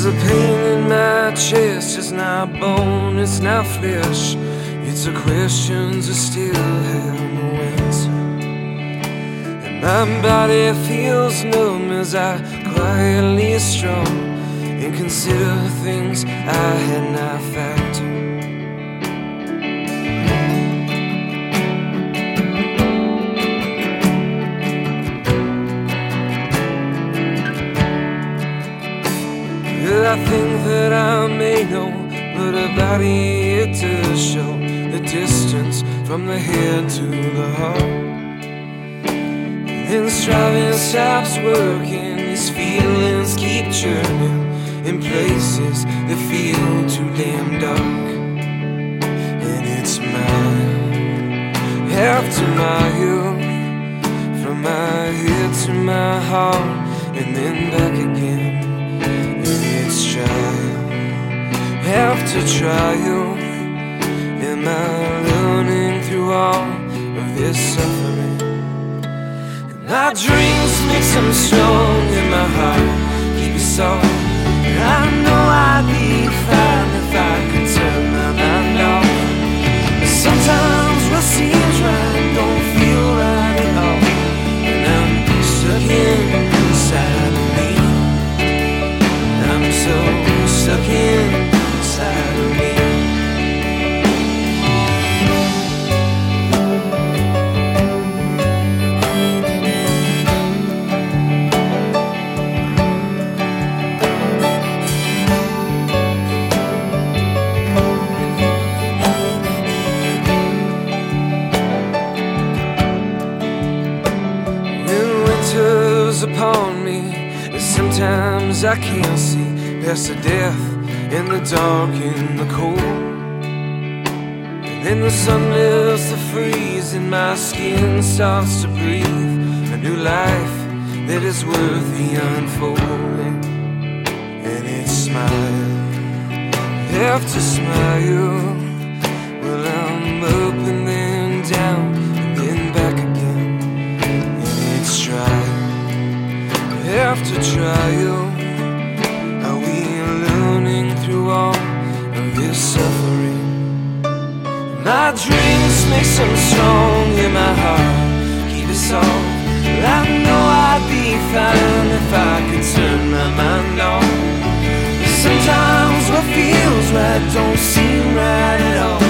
a pain in my chest. It's not bone, it's not flesh. It's the questions I still have no answer. And my body feels numb as I quietly strum and consider things I had not factored. I think that I may know, but a body it does show the distance from the head to the heart. And then striving stops working, these feelings keep churning in places that feel too damn dark. And it's mile after mile, from my head to my heart, and then back again. Trial after trial, am I learning through all of this suffering? And my dreams make them strong in my heart, keep it soft. And I know I'd be fine if I could turn my mind off. But sometimes what seems right don't feel right at all, and I'm stuck inside of me. I'm so stuck inside of me. When winter's upon me, and sometimes I can't see past the death and the dark and the cold. And then the sun lifts the freeze and my skin starts to breathe a new life that is worth the unfolding. And it's smile after smile, well I'm up and then down and then back again. And it's trial after trial, through all of this suffering. My dreams make some strong in my heart, keep it soft. I know I'd be fine if I could turn my mind on. But sometimes what feels right don't seem right at all,